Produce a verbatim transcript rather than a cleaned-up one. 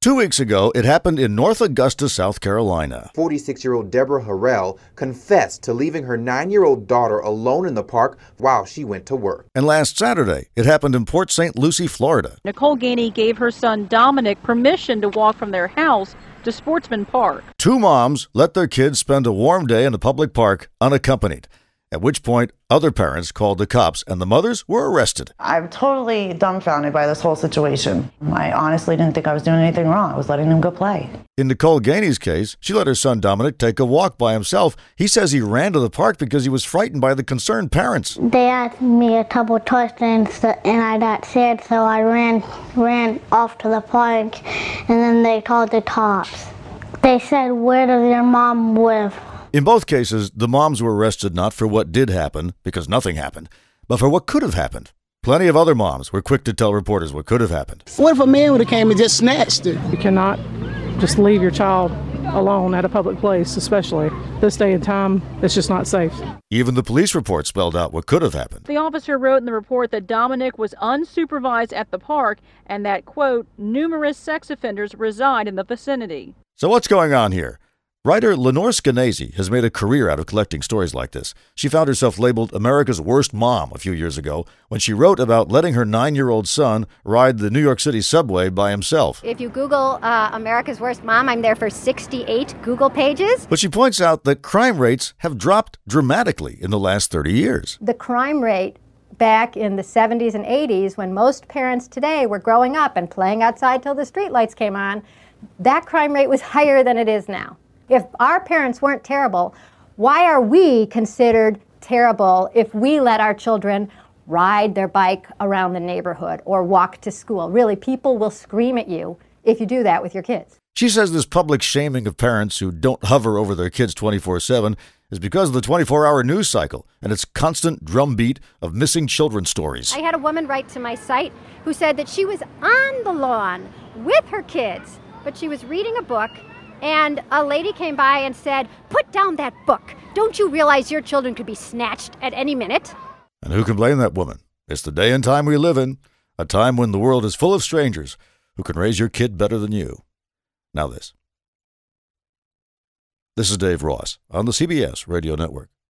Two weeks ago, it happened in North Augusta, South Carolina. forty-six-year-old Deborah Harrell confessed to leaving her nine-year-old daughter alone in the park while she went to work. And last Saturday, it happened in Port Saint Lucie, Florida. Nicole Gainey gave her son Dominic permission to walk from their house to Sportsman Park. Two moms let their kids spend a warm day in a public park unaccompanied, at which point other parents called the cops and the mothers were arrested. I'm totally dumbfounded by this whole situation. I honestly didn't think I was doing anything wrong. I was letting him go play. In Nicole Gainey's case, she let her son Dominic take a walk by himself. He says he ran to the park because he was frightened by the concerned parents. They asked me a couple of questions and I got scared, so I ran ran off to the park, and then they called the cops. They said, "Where does your mom live?" In both cases, the moms were arrested not for what did happen, because nothing happened, but for what could have happened. Plenty of other moms were quick to tell reporters what could have happened. What if a man would have came and just snatched her? You cannot just leave your child alone at a public place, especially this day and time. It's just not safe. Even the police report spelled out what could have happened. The officer wrote in the report that Dominic was unsupervised at the park and that, quote, numerous sex offenders reside in the vicinity. So what's going on here? Writer Lenore Skenazy has made a career out of collecting stories like this. She found herself labeled America's Worst Mom a few years ago when she wrote about letting her nine-year-old son ride the New York City subway by himself. If you Google uh, America's Worst Mom, I'm there for sixty-eight Google pages. But she points out that crime rates have dropped dramatically in the last thirty years. The crime rate back in the seventies and eighties, when most parents today were growing up and playing outside till the streetlights came on, that crime rate was higher than it is now. If our parents weren't terrible, why are we considered terrible if we let our children ride their bike around the neighborhood or walk to school? Really, people will scream at you if you do that with your kids. She says this public shaming of parents who don't hover over their kids twenty-four seven is because of the twenty-four hour news cycle and its constant drumbeat of missing children stories. I had a woman write to my site who said that she was on the lawn with her kids, but she was reading a book, and a lady came by and said, "Put down that book. Don't you realize your children could be snatched at any minute?" And who can blame that woman? It's the day and time we live in, a time when the world is full of strangers who can raise your kid better than you. Now this. This is Dave Ross on the C B S Radio Network.